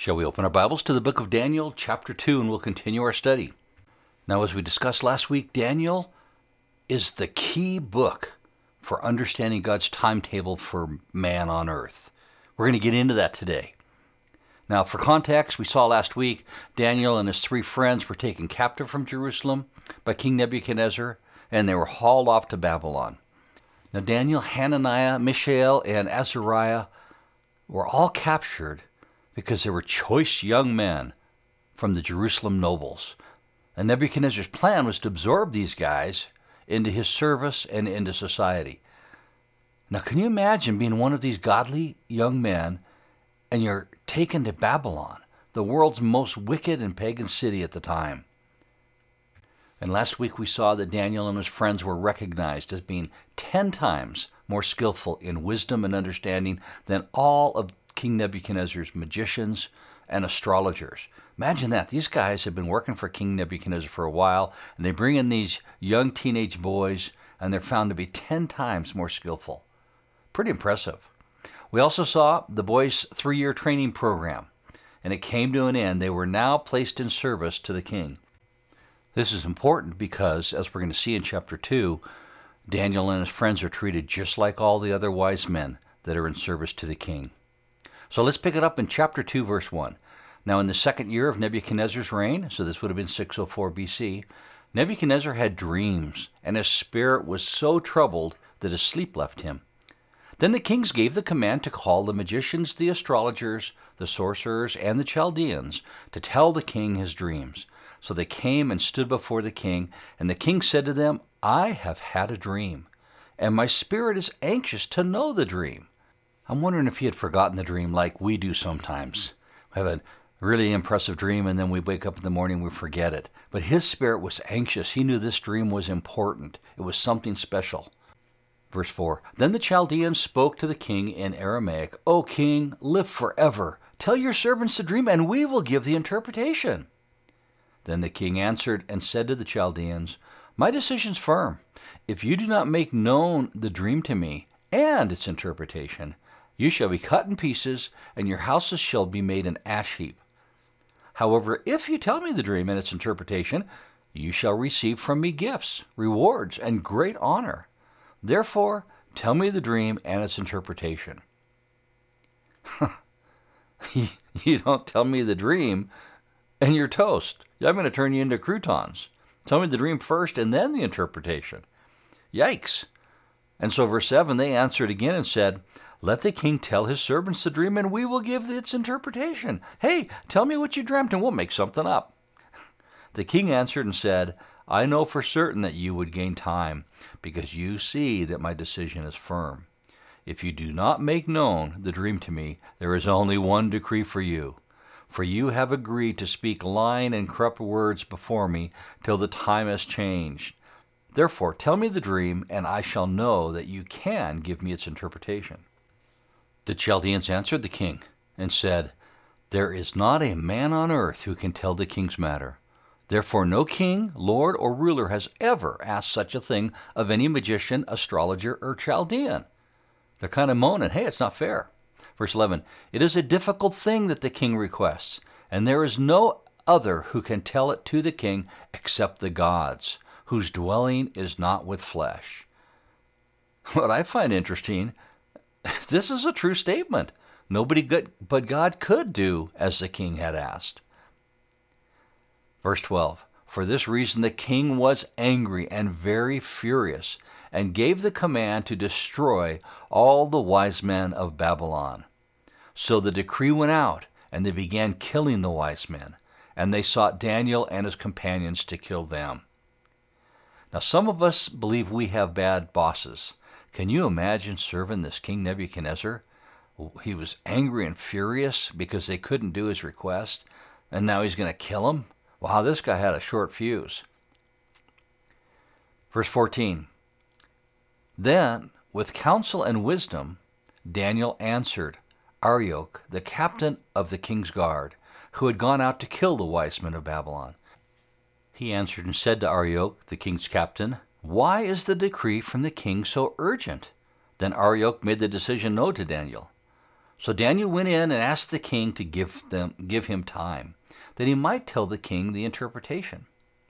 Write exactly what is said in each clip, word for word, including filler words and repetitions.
Shall we open our Bibles to the book of Daniel, chapter two, and we'll continue our study. Now, as we discussed last week, Daniel is the key book for understanding God's timetable for man on earth. We're going to get into that today. Now, for context, we saw last week Daniel and his three friends were taken captive from Jerusalem by King Nebuchadnezzar, and they were hauled off to Babylon. Now, Daniel, Hananiah, Mishael, and Azariah were all captured because they were choice young men from the Jerusalem nobles. And Nebuchadnezzar's plan was to absorb these guys into his service and into society. Now, can you imagine being one of these godly young men and you're taken to Babylon, the world's most wicked and pagan city at the time? And last week we saw that Daniel and his friends were recognized as being ten times more skillful in wisdom and understanding than all of King Nebuchadnezzar's magicians and astrologers. Imagine that. These guys have been working for King Nebuchadnezzar for a while, and they bring in these young teenage boys, and they're found to be ten times more skillful. Pretty impressive. We also saw the boys' three-year training program, and it came to an end. They were now placed in service to the king. This is important because, as we're going to see in chapter two, Daniel and his friends are treated just like all the other wise men that are in service to the king. So let's pick it up in chapter two, verse one. Now in the second year of Nebuchadnezzar's reign, so this would have been six oh four B C, Nebuchadnezzar had dreams, and his spirit was so troubled that his sleep left him. Then the kings gave the command to call the magicians, the astrologers, the sorcerers, and the Chaldeans to tell the king his dreams. So they came and stood before the king, and the king said to them, I have had a dream, and my spirit is anxious to know the dream. I'm wondering if he had forgotten the dream like we do sometimes. We have a really impressive dream, and then we wake up in the morning and we forget it. But his spirit was anxious. He knew this dream was important. It was something special. Verse four, Then the Chaldeans spoke to the king in Aramaic, O king, live forever. Tell your servants the dream, and we will give the interpretation. Then the king answered and said to the Chaldeans, My decision's firm. If you do not make known the dream to me and its interpretation, you shall be cut in pieces, and your houses shall be made an ash heap. However, if you tell me the dream and its interpretation, you shall receive from me gifts, rewards, and great honor. Therefore, tell me the dream and its interpretation. You don't tell me the dream, and you're toast. I'm going to turn you into croutons. Tell me the dream first, and then the interpretation. Yikes. And so verse seven, they answered again and said, Let the king tell his servants the dream, and we will give its interpretation. Hey, tell me what you dreamt, and we'll make something up. The king answered and said, I know for certain that you would gain time, because you see that my decision is firm. If you do not make known the dream to me, there is only one decree for you. For you have agreed to speak lying and corrupt words before me till the time has changed. Therefore, tell me the dream, and I shall know that you can give me its interpretation. The Chaldeans answered the king and said, There is not a man on earth who can tell the king's matter. Therefore no king, lord, or ruler has ever asked such a thing of any magician, astrologer, or Chaldean. They're kind of moaning, hey, it's not fair. Verse eleven, It is a difficult thing that the king requests, and there is no other who can tell it to the king except the gods, whose dwelling is not with flesh. What I find interesting, this is a true statement. Nobody good, but God could do as the king had asked. Verse twelve, For this reason the king was angry and very furious, and gave the command to destroy all the wise men of Babylon. So the decree went out, and they began killing the wise men, and they sought Daniel and his companions to kill them. Now, some of us believe we have bad bosses. Can you imagine serving this King Nebuchadnezzar? He was angry and furious because they couldn't do his request, and now he's going to kill him? Wow, this guy had a short fuse. Verse fourteen, Then, with counsel and wisdom, Daniel answered Arioch, the captain of the king's guard, who had gone out to kill the wise men of Babylon. He answered and said to Arioch, the king's captain, Why is the decree from the king so urgent? Then Arioch made the decision known to Daniel. So Daniel went in and asked the king to give them give him time, that he might tell the king the interpretation.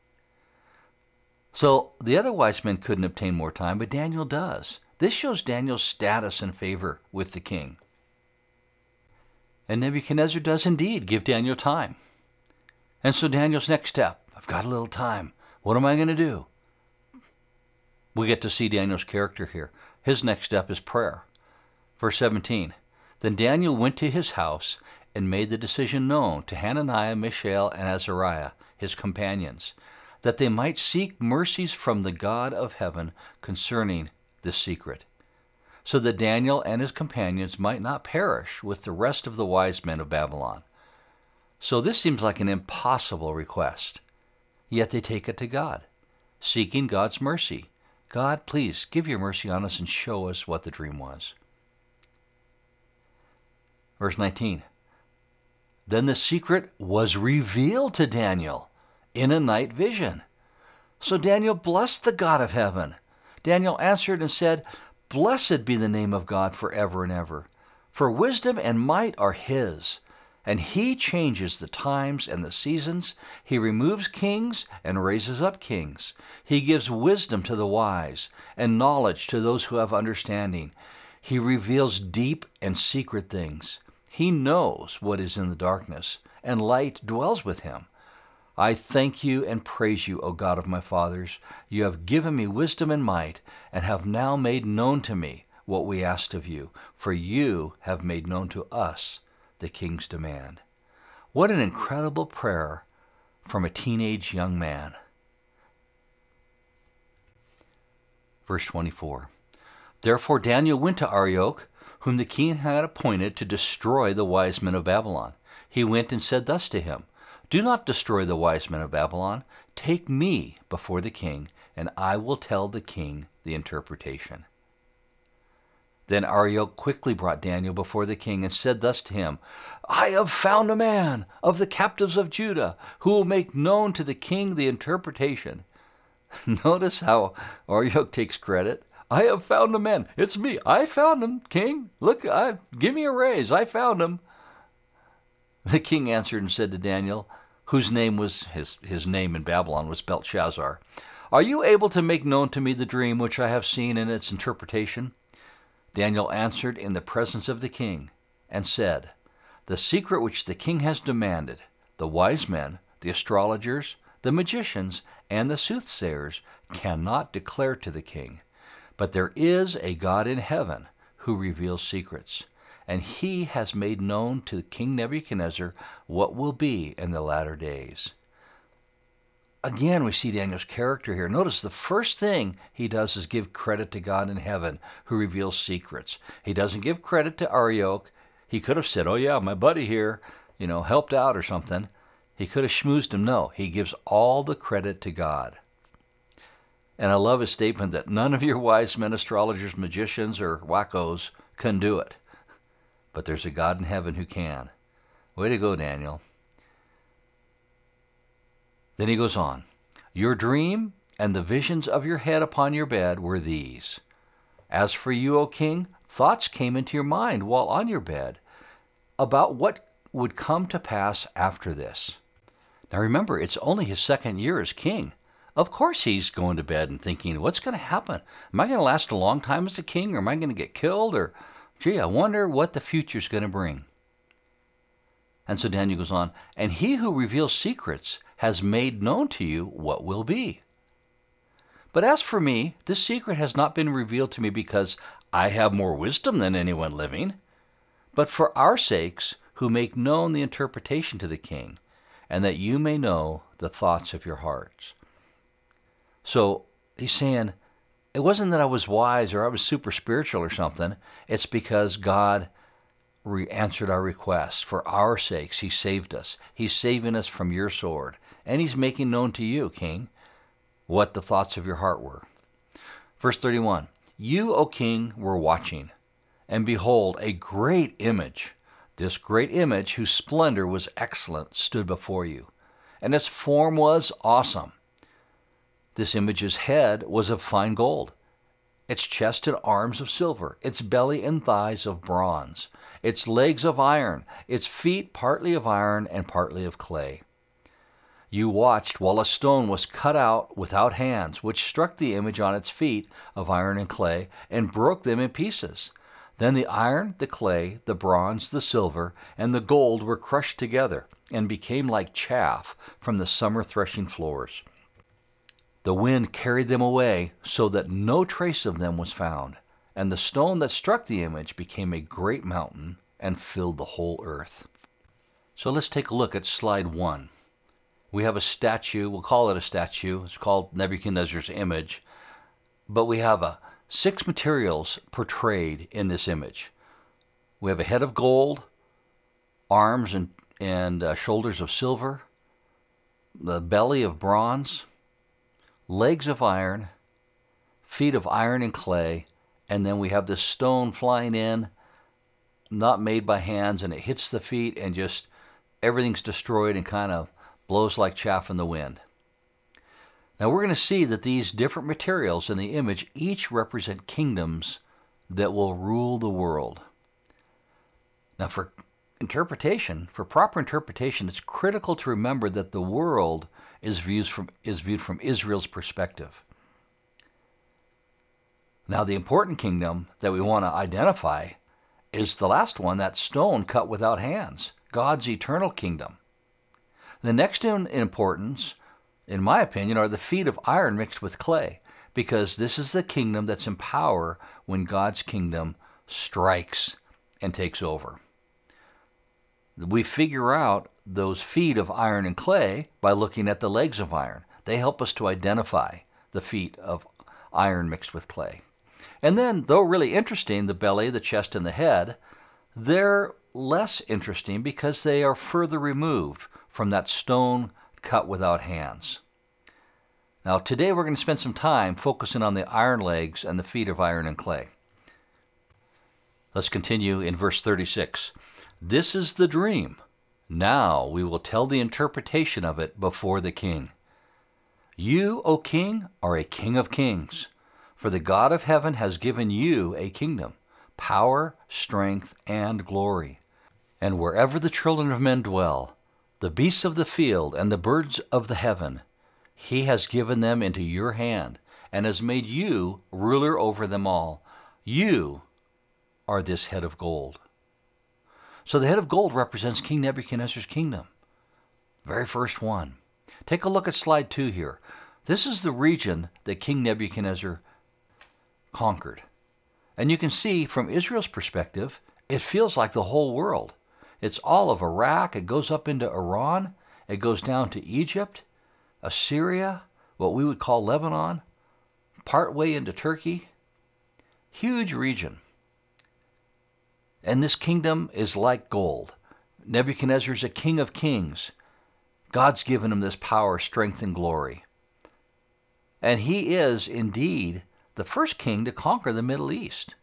So the other wise men couldn't obtain more time, but Daniel does. This shows Daniel's status and favor with the king. And Nebuchadnezzar does indeed give Daniel time. And so Daniel's next step, I've got a little time. What am I going to do? We get to see Daniel's character here. His next step is prayer. Verse seventeen, then Daniel went to his house and made the decision known to Hananiah, Mishael, and Azariah, his companions, that they might seek mercies from the God of heaven concerning this secret, so that Daniel and his companions might not perish with the rest of the wise men of Babylon. So this seems like an impossible request, yet they take it to God, seeking God's mercy. God, please give your mercy on us and show us what the dream was. Verse nineteen, then the secret was revealed to Daniel in a night vision. So Daniel blessed the God of heaven. Daniel answered and said, blessed be the name of God forever and ever, for wisdom and might are his, and he changes the times and the seasons. He removes kings and raises up kings. He gives wisdom to the wise and knowledge to those who have understanding. He reveals deep and secret things. He knows what is in the darkness, and light dwells with him. I thank you and praise you, O God of my fathers. You have given me wisdom and might, and have now made known to me what we asked of you, for you have made known to us the king's demand. What an incredible prayer from a teenage young man. Verse twenty-four, therefore Daniel went to Arioch, whom the king had appointed to destroy the wise men of Babylon. He went and said thus to him, do not destroy the wise men of Babylon. Take me before the king, and I will tell the king the interpretation. Then Arioch quickly brought Daniel before the king and said thus to him, I have found a man of the captives of Judah who will make known to the king the interpretation. Notice how Arioch takes credit. I have found a man. It's me. I found him, king. Look, I, give me a raise. I found him. The king answered and said to Daniel, whose name was, his, his name in Babylon was Belteshazzar, are you able to make known to me the dream which I have seen in its interpretation? Daniel answered in the presence of the king and said, the secret which the king has demanded, the wise men, the astrologers, the magicians, and the soothsayers cannot declare to the king. But there is a God in heaven who reveals secrets, and he has made known to King Nebuchadnezzar what will be in the latter days. Again, we see Daniel's character here. Notice the first thing he does is give credit to God in heaven who reveals secrets. He doesn't give credit to Arioch. He could have said, oh yeah, my buddy here, you know, helped out or something. He could have schmoozed him. No, he gives all the credit to God. And I love his statement that none of your wise men, astrologers, magicians, or wackos can do it. But there's a God in heaven who can. Way to go, Daniel. Then he goes on. Your dream and the visions of your head upon your bed were these. As for you, O king, thoughts came into your mind while on your bed about what would come to pass after this. Now remember, it's only his second year as king. Of course he's going to bed and thinking, what's going to happen? Am I going to last a long time as a king, or am I going to get killed? Or, gee, I wonder what the future's going to bring. And so Daniel goes on, and he who reveals secrets has made known to you what will be. But as for me, this secret has not been revealed to me because I have more wisdom than anyone living, but for our sakes who make known the interpretation to the king, and that you may know the thoughts of your hearts. So he's saying, it wasn't that I was wise or I was super spiritual or something. It's because God re- answered our request. For our sakes, he saved us. He's saving us from your sword. And he's making known to you, king, what the thoughts of your heart were. Verse thirty-one, you, O king, were watching, and behold, a great image. This great image, whose splendor was excellent, stood before you, and its form was awesome. This image's head was of fine gold, its chest and arms of silver, its belly and thighs of bronze, its legs of iron, its feet partly of iron and partly of clay. You watched while a stone was cut out without hands, which struck the image on its feet of iron and clay, and broke them in pieces. Then the iron, the clay, the bronze, the silver, and the gold were crushed together, and became like chaff from the summer threshing floors. The wind carried them away, so that no trace of them was found, and the stone that struck the image became a great mountain and filled the whole earth. So let's take a look at slide one. We have a statue, we'll call it a statue, it's called Nebuchadnezzar's image, but we have a, six materials portrayed in this image. We have a head of gold, arms and, and uh, shoulders of silver, the belly of bronze, legs of iron, feet of iron and clay, and then we have this stone flying in, not made by hands, and it hits the feet and just everything's destroyed and kind of blows like chaff in the wind. Now we're going to see that these different materials in the image each represent kingdoms that will rule the world. Now for interpretation, for proper interpretation, it's critical to remember that the world is viewed from, is viewed from Israel's perspective. Now the important kingdom that we want to identify is the last one, that stone cut without hands, God's eternal kingdom. The next in importance, in my opinion, are the feet of iron mixed with clay, because this is the kingdom that's in power when God's kingdom strikes and takes over. We figure out those feet of iron and clay by looking at the legs of iron. They help us to identify the feet of iron mixed with clay. And then, though really interesting, the belly, the chest, and the head, they're less interesting because they are further removed from that stone cut without hands. Now today we're going to spend some time focusing on the iron legs and the feet of iron and clay. Let's continue in verse thirty-six. This is the dream. Now we will tell the interpretation of it before the king. You, O king, are a king of kings, for the God of heaven has given you a kingdom, power, strength, and glory. And wherever the children of men dwell, the beasts of the field and the birds of the heaven, he has given them into your hand, and has made you ruler over them all. You are this head of gold. So the head of gold represents King Nebuchadnezzar's kingdom. Very first one. Take a look at slide two here. This is the region that King Nebuchadnezzar conquered. And you can see from Israel's perspective, it feels like the whole world. It's all of Iraq, it goes up into Iran, it goes down to Egypt, Assyria, what we would call Lebanon, partway into Turkey. Huge region. And this kingdom is like gold. Nebuchadnezzar's a king of kings. God's given him this power, strength, and glory. And he is indeed the first king to conquer the Middle East.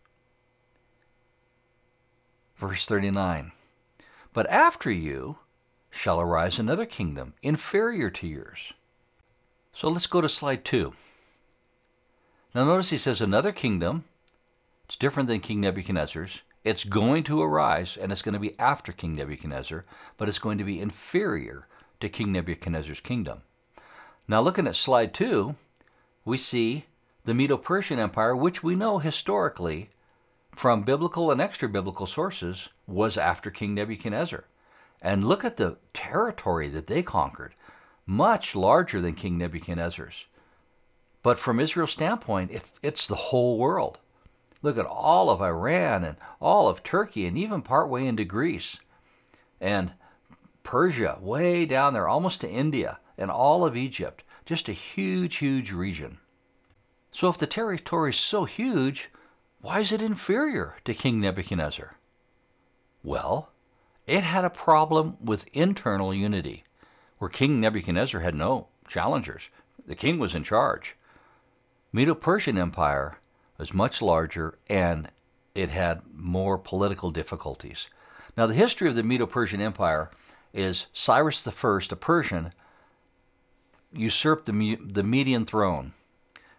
Verse thirty-nine. But after you shall arise another kingdom inferior to yours. So let's go to slide two. Now notice he says another kingdom. It's different than King Nebuchadnezzar's. It's going to arise, and it's going to be after King Nebuchadnezzar, but it's going to be inferior to King Nebuchadnezzar's kingdom. Now looking at slide two, we see the Medo-Persian Empire, which we know historically from biblical and extra-biblical sources was after King Nebuchadnezzar. And look at the territory that they conquered, much larger than King Nebuchadnezzar's. But from Israel's standpoint, it's, it's the whole world. Look at all of Iran and all of Turkey and even partway into Greece. And Persia, way down there, almost to India, and all of Egypt. Just a huge, huge region. So if the territory is so huge, why is it inferior to King Nebuchadnezzar? Well, it had a problem with internal unity, where King Nebuchadnezzar had no challengers. The king was in charge. Medo-Persian Empire was much larger, and it had more political difficulties. Now, the history of the Medo-Persian Empire is Cyrus the First, a Persian, usurped the, the Median throne.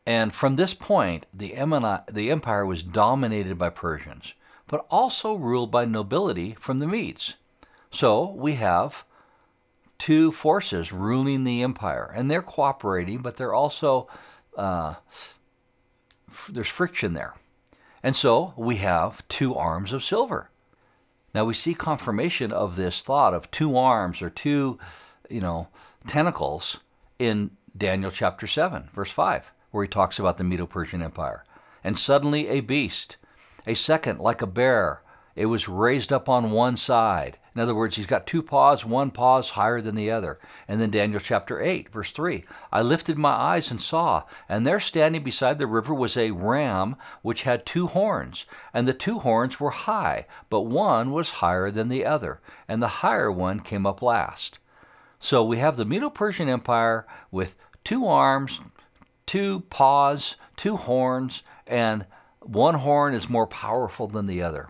And from this point, the, Emini- the empire was dominated by Persians, but also ruled by nobility from the Medes. So we have two forces ruling the empire, and they're cooperating, but they're also, uh, f- there's friction there. And so we have two arms of silver. Now we see confirmation of this thought of two arms or two, you know, tentacles in Daniel chapter seven, verse five, where he talks about the Medo-Persian Empire. And suddenly a beast, a second like a bear, it was raised up on one side. In other words, he's got two paws, one paw's higher than the other. And then Daniel chapter eight, verse three, I lifted my eyes and saw, and there standing beside the river was a ram which had two horns, and the two horns were high, but one was higher than the other, and the higher one came up last. So we have the Medo-Persian Empire with two arms, two paws, two horns, and one horn is more powerful than the other.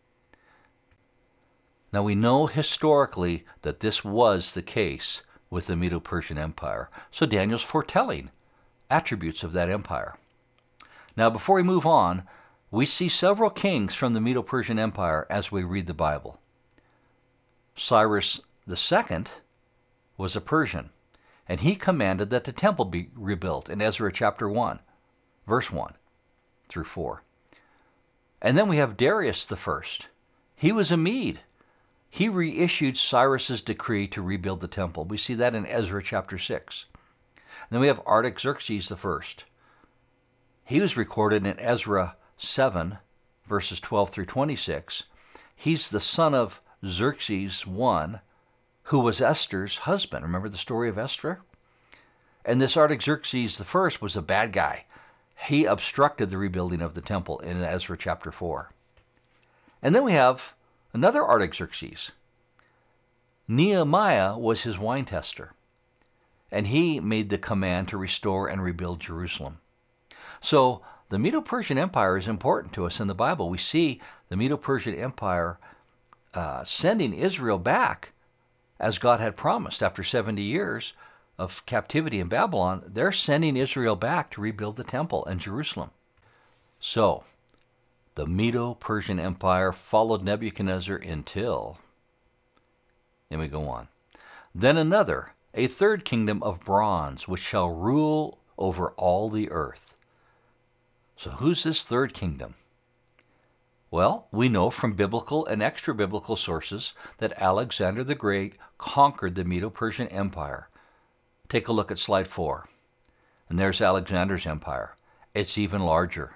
Now we know historically that this was the case with the Medo-Persian Empire. So Daniel's foretelling attributes of that empire. Now before we move on, we see several kings from the Medo-Persian Empire as we read the Bible. Cyrus the Second was a Persian, and he commanded that the temple be rebuilt in Ezra chapter one, verse one through four. And then we have Darius the First. He was a Mede. He reissued Cyrus's decree to rebuild the temple. We see that in Ezra chapter six. And then we have Artaxerxes the First. He was recorded in Ezra seven, verses twelve through twenty-six. He's the son of Xerxes the First, who was Esther's husband. Remember the story of Esther? And this Artaxerxes the First was a bad guy. He obstructed the rebuilding of the temple in Ezra chapter four. And then we have another Artaxerxes. Nehemiah was his wine tester, and he made the command to restore and rebuild Jerusalem. So the Medo-Persian Empire is important to us in the Bible. We see the Medo-Persian Empire uh, sending Israel back as God had promised. After seventy years of captivity in Babylon, they're sending Israel back to rebuild the temple and Jerusalem. So the Medo-Persian Empire followed Nebuchadnezzar until, and we go on. Then another, a third kingdom of bronze, which shall rule over all the earth. So who's this third kingdom? Well, we know from biblical and extra-biblical sources that Alexander the Great conquered the Medo-Persian Empire. Take a look at slide four. And there's Alexander's empire. It's even larger.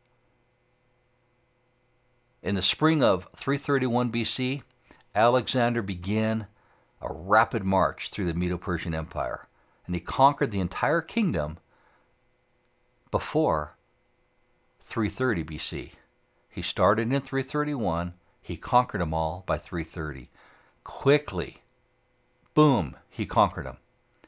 In the spring of three thirty-one B C, Alexander began a rapid march through the Medo-Persian Empire, and he conquered the entire kingdom before three thirty B C. He started in three thirty-one, he conquered them all by three thirty. Quickly, boom, he conquered them.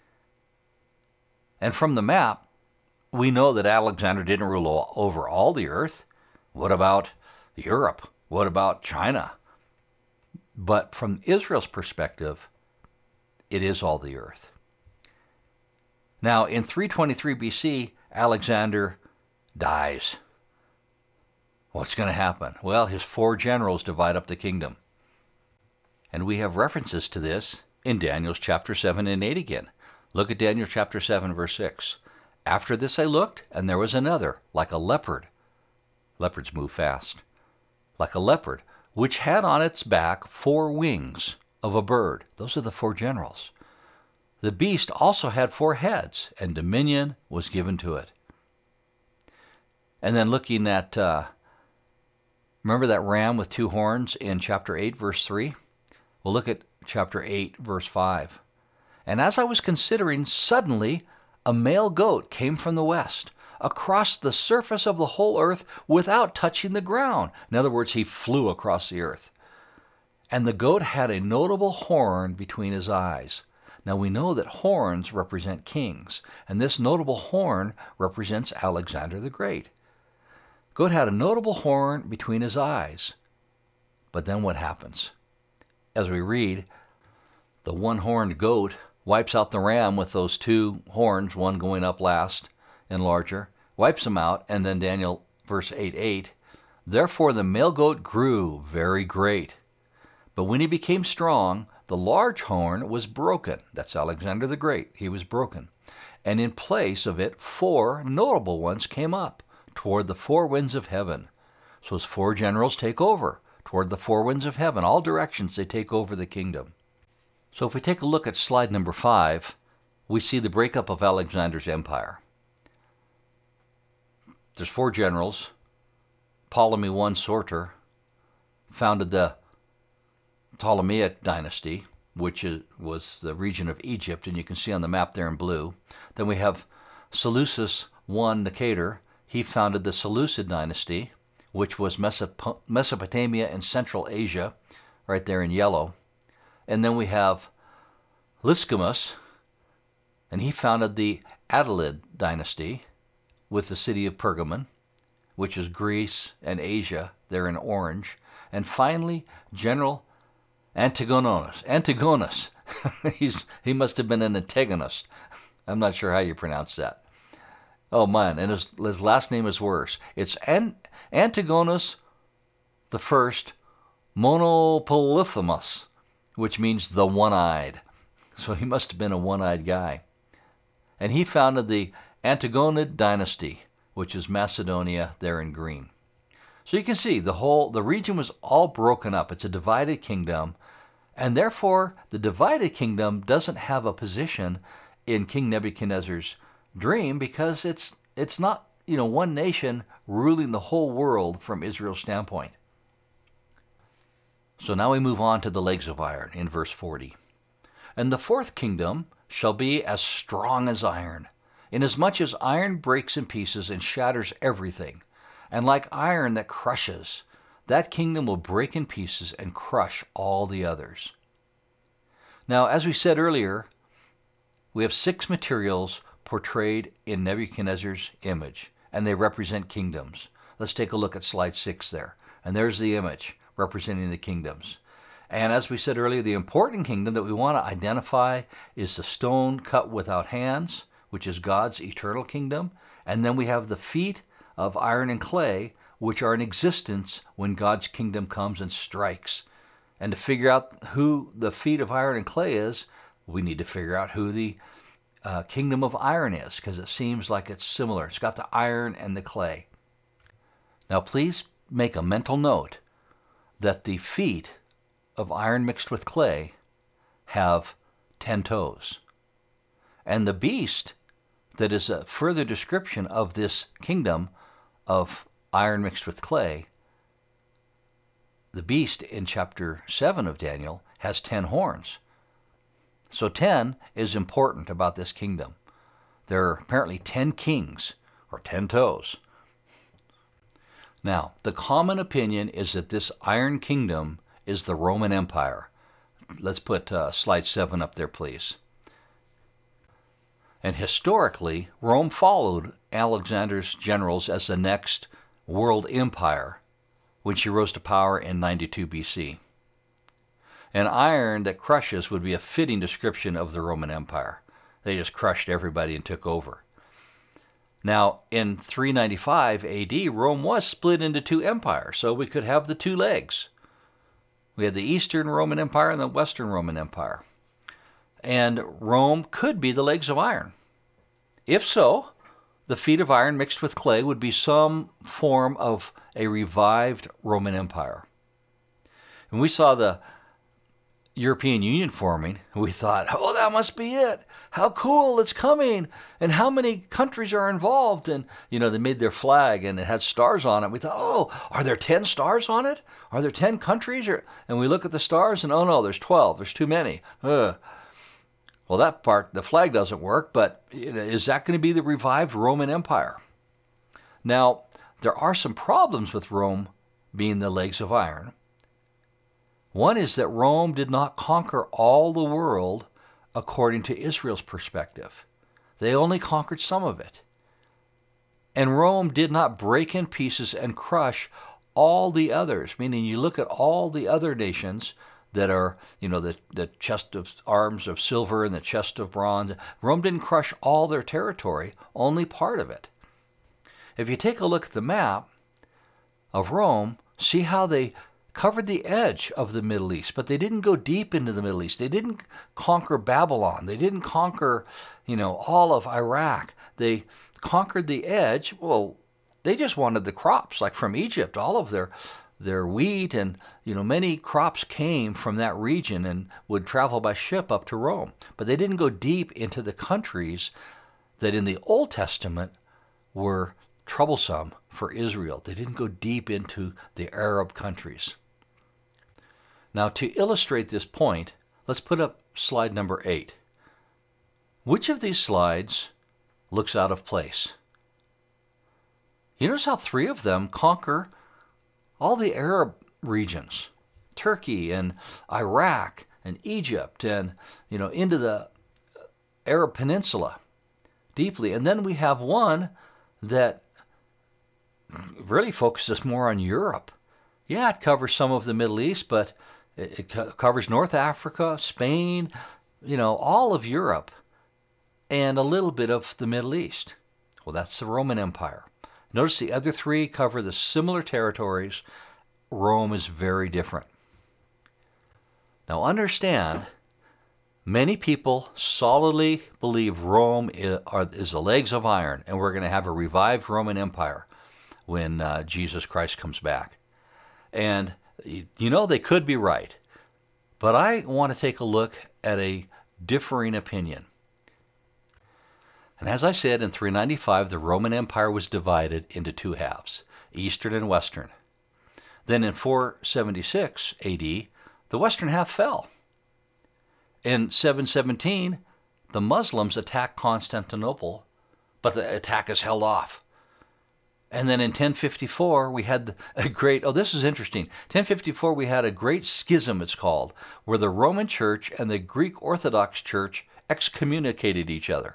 And from the map, we know that Alexander didn't rule all, over all the earth. What about Europe? What about China? But from Israel's perspective, it is all the earth. Now, in three twenty-three B C, Alexander dies. What's going to happen? Well, his four generals divide up the kingdom. And we have references to this in Daniel chapter seven and eight again. Look at Daniel chapter seven, verse six. After this I looked, and there was another, like a leopard. Leopards move fast. Like a leopard, which had on its back four wings of a bird. Those are the four generals. The beast also had four heads, and dominion was given to it. And then looking at, uh, remember that ram with two horns in chapter eight, verse three? Well, look at chapter eight, verse five. And as I was considering, suddenly a male goat came from the west, across the surface of the whole earth without touching the ground. In other words, he flew across the earth. And the goat had a notable horn between his eyes. Now we know that horns represent kings, and this notable horn represents Alexander the Great. Goat had a notable horn between his eyes. But then what happens? As we read, the one-horned goat wipes out the ram with those two horns, one going up last and larger, wipes them out, and then Daniel, verse eight eight, therefore the male goat grew very great. But when he became strong, the large horn was broken. That's Alexander the Great. He was broken. And in place of it, four notable ones came up toward the four winds of heaven. So his four generals take over toward the four winds of heaven. All directions they take over the kingdom. So if we take a look at slide number five, we see the breakup of Alexander's empire. There's four generals. Ptolemy the First Soter founded the Ptolemaic dynasty, which is, was the region of Egypt, and you can see on the map there in blue. Then we have Seleucus the First Nicator. He founded the Seleucid dynasty, which was Mesop- Mesopotamia and Central Asia, right there in yellow. And then we have Lysigemus, and he founded the Attalid dynasty with the city of Pergamon, which is Greece and Asia, there in orange. And finally, General Antigonus. Antigonus. He's he must have been an antagonist. I'm not sure how you pronounce that. Oh man, and his, his last name is worse. It's An, Antigonus the First Monopolyphemus, which means the one-eyed. So he must have been a one-eyed guy. And he founded the Antigonid dynasty, which is Macedonia there in green. So you can see the whole the region was all broken up. It's a divided kingdom, and therefore the divided kingdom doesn't have a position in King Nebuchadnezzar's dream because it's it's not, you know, one nation ruling the whole world from Israel's standpoint. So now we move on to the legs of iron in verse forty. And the fourth kingdom shall be as strong as iron, inasmuch as iron breaks in pieces and shatters everything. And like iron that crushes, that kingdom will break in pieces and crush all the others. Now, as we said earlier, we have six materials portrayed in Nebuchadnezzar's image, and they represent kingdoms. Let's take a look at slide six there. And there's the image representing the kingdoms. And as we said earlier, the important kingdom that we want to identify is the stone cut without hands, which is God's eternal kingdom. And then we have the feet of iron and clay, which are in existence when God's kingdom comes and strikes. And to figure out who the feet of iron and clay is, we need to figure out who the uh, kingdom of iron is, because it seems like it's similar. It's got the iron and the clay. Now please make a mental note that the feet of iron mixed with clay have ten toes. And the beast that is a further description of this kingdom of iron mixed with clay, the beast in chapter seven of Daniel has ten horns. So ten is important about this kingdom. There are apparently ten kings, or ten toes. Now, the common opinion is that this iron kingdom is the Roman Empire. Let's put uh, slide seven up there, please. And historically, Rome followed Alexander's generals as the next world empire when she rose to power in ninety-two B C. And iron that crushes would be a fitting description of the Roman Empire. They just crushed everybody and took over. Now, in three ninety-five A D, Rome was split into two empires, so we could have the two legs. We had the Eastern Roman Empire and the Western Roman Empire. And Rome could be the legs of iron. If so, the feet of iron mixed with clay would be some form of a revived Roman Empire. And we saw the European Union forming, we thought, oh, that must be it. How cool, it's coming. And how many countries are involved? And, you know, they made their flag and it had stars on it. We thought, oh, are there ten stars on it? Are there ten countries? And we look at the stars and, oh, no, there's twelve. There's too many. Ugh. Well, that part, the flag doesn't work, but is that going to be the revived Roman Empire? Now, there are some problems with Rome being the legs of iron. One is that Rome did not conquer all the world according to Israel's perspective. They only conquered some of it. And Rome did not break in pieces and crush all the others, meaning you look at all the other nations that are, you know, the, the chest of arms of silver and the chest of bronze. Rome didn't crush all their territory, only part of it. If you take a look at the map of Rome, see how they covered the edge of the Middle East, but they didn't go deep into the Middle East. They didn't conquer Babylon. They didn't conquer, you know, all of Iraq. They conquered the edge. Well, they just wanted the crops, like from Egypt. All of their their wheat and, you know, many crops came from that region and would travel by ship up to Rome. But they didn't go deep into the countries that in the Old Testament were troublesome for Israel. They didn't go deep into the Arab countries. Now, to illustrate this point, let's put up slide number eight. Which of these slides looks out of place? You notice how three of them conquer all the Arab regions, Turkey and Iraq and Egypt and, you know, into the Arab Peninsula deeply. And then we have one that really focuses more on Europe. Yeah, it covers some of the Middle East, but it, it co- covers North Africa, Spain, you know, all of Europe, and a little bit of the Middle East. Well, that's the Roman Empire. Notice the other three cover the similar territories. Rome is very different. Now understand, many people solidly believe Rome is, are, is the legs of iron, and we're going to have a revived Roman Empire when uh, Jesus Christ comes back. And, you know, they could be right. But I want to take a look at a differing opinion. And as I said, in three ninety-five, the Roman Empire was divided into two halves, Eastern and Western. Then in four seventy-six A D, the Western half fell. In seven seventeen, the Muslims attacked Constantinople, but the attack is held off. And then in ten fifty-four, we had a great, oh, this is interesting. ten fifty-four, we had a great schism, it's called, where the Roman Church and the Greek Orthodox Church excommunicated each other.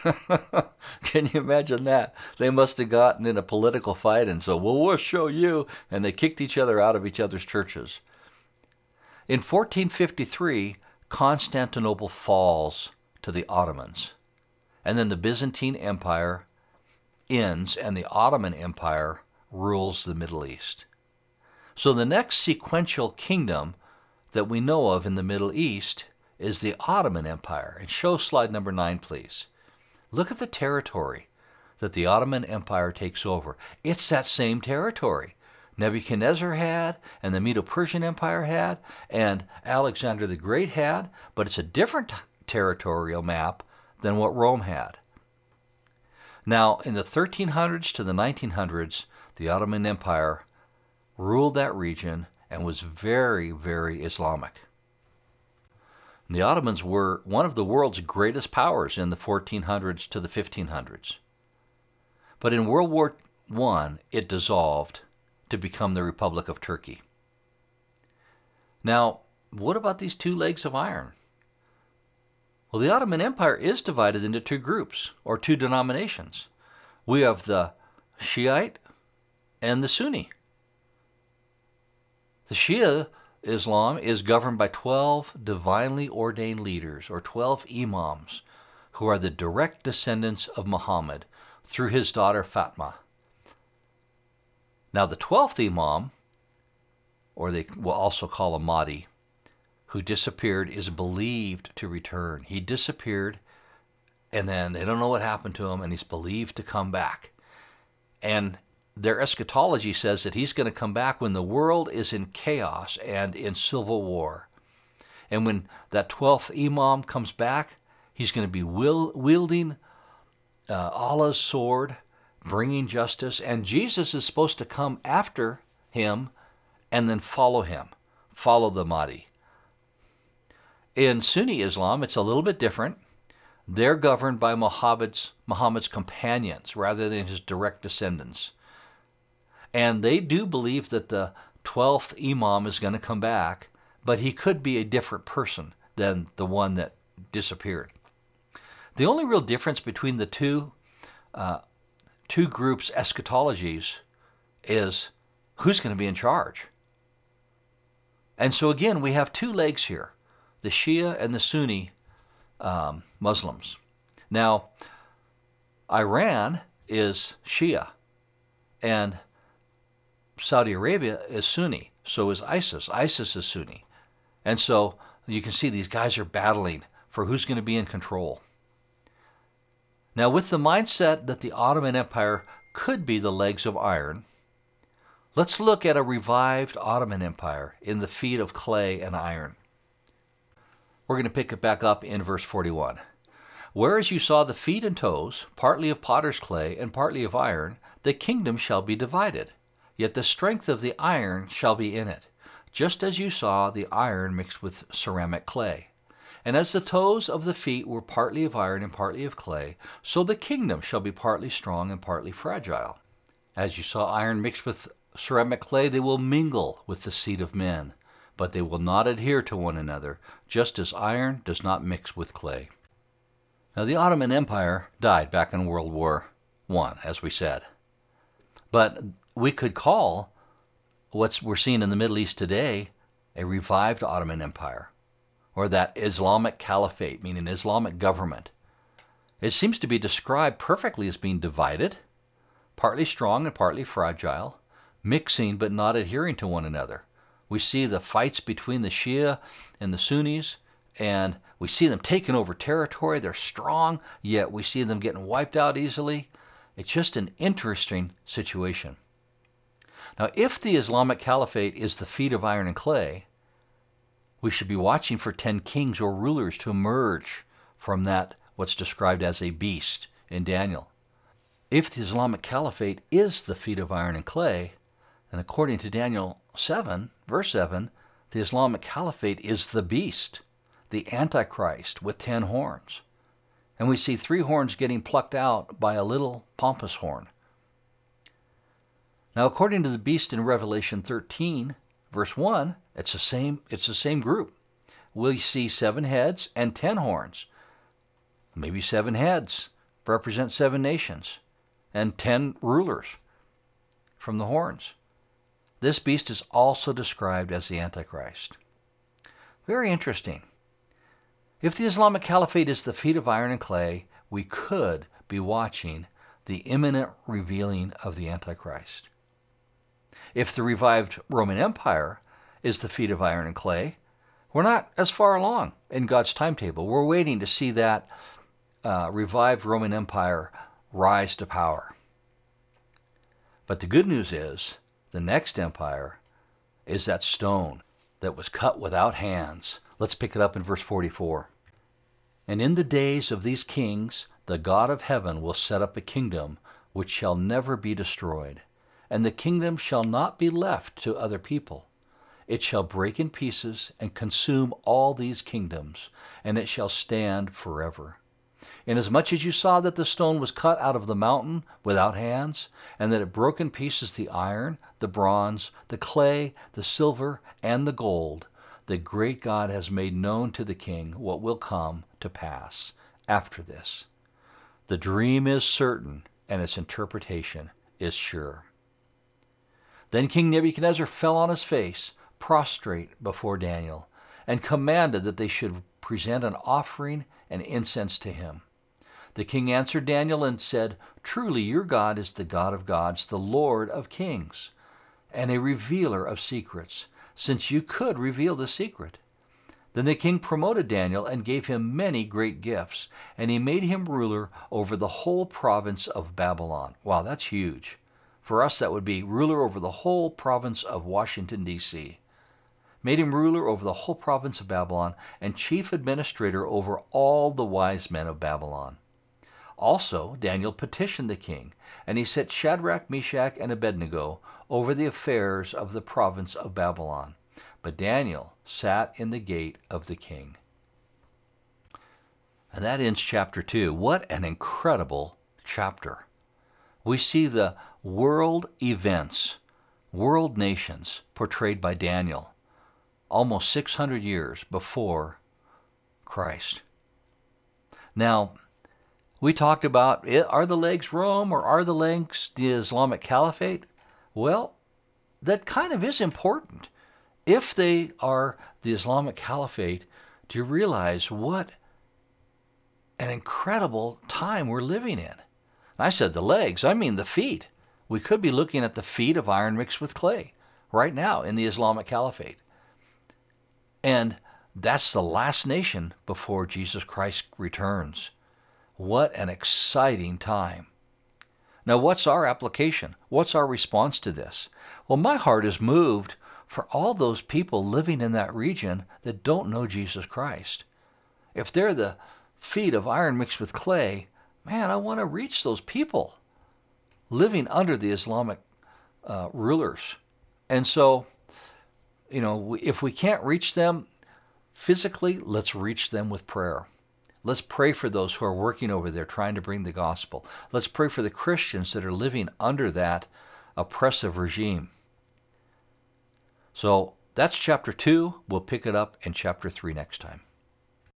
Can you imagine that? They must have gotten in a political fight and so, well, we'll show you. And they kicked each other out of each other's churches. In fourteen fifty-three, Constantinople falls to the Ottomans. And then the Byzantine Empire ends and the Ottoman Empire rules the Middle East. So the next sequential kingdom that we know of in the Middle East is the Ottoman Empire. And show slide number nine, please. Look at the territory that the Ottoman Empire takes over. It's that same territory Nebuchadnezzar had, and the Medo-Persian Empire had, and Alexander the Great had, but it's a different territorial map than what Rome had. Now, in the thirteen hundreds to the nineteen hundreds, the Ottoman Empire ruled that region and was very, very Islamic. The Ottomans were one of the world's greatest powers in the fourteen hundreds to the fifteen hundreds. But in World War One, it dissolved to become the Republic of Turkey. Now, what about these two legs of iron? Well, the Ottoman Empire is divided into two groups, or two denominations. We have the Shiite and the Sunni. The Shia Islam is governed by twelve divinely ordained leaders, or twelve imams, who are the direct descendants of Muhammad through his daughter Fatima. Now the twelfth imam, or they will also call him Mahdi, who disappeared, is believed to return. He disappeared, and then they don't know what happened to him, and he's believed to come back. And their eschatology says that he's going to come back when the world is in chaos and in civil war. And when that twelfth imam comes back, he's going to be wielding uh, Allah's sword, bringing justice, and Jesus is supposed to come after him and then follow him, follow the Mahdi. In Sunni Islam, it's a little bit different. They're governed by Muhammad's, Muhammad's companions rather than his direct descendants. And they do believe that the twelfth imam is going to come back, but he could be a different person than the one that disappeared. The only real difference between the two uh, two groups' eschatologies is who's going to be in charge. And so again, we have two legs here, the Shia and the Sunni um, Muslims. Now, Iran is Shia, And Saudi Arabia is Sunni. So is ISIS. ISIS is Sunni. And so you can see these guys are battling for who's going to be in control. Now, with the mindset that the Ottoman Empire could be the legs of iron, let's look at a revived Ottoman Empire in the feet of clay and iron. We're going to pick it back up in verse forty-one. Whereas you saw the feet and toes, partly of potter's clay and partly of iron, the kingdom shall be divided. Yet the strength of the iron shall be in it, just as you saw the iron mixed with ceramic clay. And as the toes of the feet were partly of iron and partly of clay, so the kingdom shall be partly strong and partly fragile. As you saw iron mixed with ceramic clay, they will mingle with the seed of men, but they will not adhere to one another, just as iron does not mix with clay. Now, the Ottoman Empire died back in World War One, as we said. But we could call what we're seeing in the Middle East today a revived Ottoman Empire, or that Islamic Caliphate, meaning Islamic government. It seems to be described perfectly as being divided, partly strong and partly fragile, mixing but not adhering to one another. We see the fights between the Shia and the Sunnis, and we see them taking over territory. They're strong, yet we see them getting wiped out easily. It's just an interesting situation. Now, if the Islamic Caliphate is the feet of iron and clay, we should be watching for ten kings or rulers to emerge from that, what's described as a beast in Daniel. If the Islamic Caliphate is the feet of iron and clay, then according to Daniel seven, verse seven, the Islamic Caliphate is the beast, the Antichrist with ten horns. And we see three horns getting plucked out by a little pompous horn. Now, according to the beast in Revelation thirteen, verse one, it's the same, it's the same group. We see seven heads and ten horns. Maybe seven heads represent seven nations and ten rulers from the horns. This beast is also described as the Antichrist. Very interesting. If the Islamic Caliphate is the feet of iron and clay, we could be watching the imminent revealing of the Antichrist. If the revived Roman Empire is the feet of iron and clay, we're not as far along in God's timetable. We're waiting to see that uh, revived Roman Empire rise to power. But the good news is, the next empire is that stone that was cut without hands. Let's pick it up in verse forty-four. And in the days of these kings, the God of heaven will set up a kingdom which shall never be destroyed, and the kingdom shall not be left to other people. It shall break in pieces and consume all these kingdoms, and it shall stand forever. Inasmuch as you saw that the stone was cut out of the mountain without hands, and that it broke in pieces the iron, the bronze, the clay, the silver, and the gold, the great God has made known to the king what will come to pass after this. The dream is certain, and its interpretation is sure. Then King Nebuchadnezzar fell on his face, prostrate before Daniel, and commanded that they should present an offering and incense to him. The king answered Daniel and said, Truly your God is the God of gods, the Lord of kings, and a revealer of secrets, since you could reveal the secret. Then the king promoted Daniel and gave him many great gifts, and he made him ruler over the whole province of Babylon. Wow, that's huge. For us, that would be ruler over the whole province of Washington, D C Made him ruler over the whole province of Babylon and chief administrator over all the wise men of Babylon. Also, Daniel petitioned the king, and he set Shadrach, Meshach, and Abednego over the affairs of the province of Babylon. But Daniel sat in the gate of the king. And that ends chapter two. What an incredible chapter. We see the world events, world nations portrayed by Daniel almost six hundred years before Christ. Now, we talked about, are the legs Rome or are the legs the Islamic Caliphate? Well, that kind of is important. If they are the Islamic Caliphate, do you realize what an incredible time we're living in? I said the legs, I mean the feet. We could be looking at the feet of iron mixed with clay right now in the Islamic Caliphate. And that's the last nation before Jesus Christ returns. What an exciting time. Now, what's our application? What's our response to this? Well, my heart is moved for all those people living in that region that don't know Jesus Christ. If they're the feet of iron mixed with clay, man, I want to reach those people living under the Islamic uh, rulers. And so, you know, if we can't reach them physically, let's reach them with prayer. Let's pray for those who are working over there trying to bring the gospel. Let's pray for the Christians that are living under that oppressive regime. So that's chapter two. We'll pick it up in chapter three next time.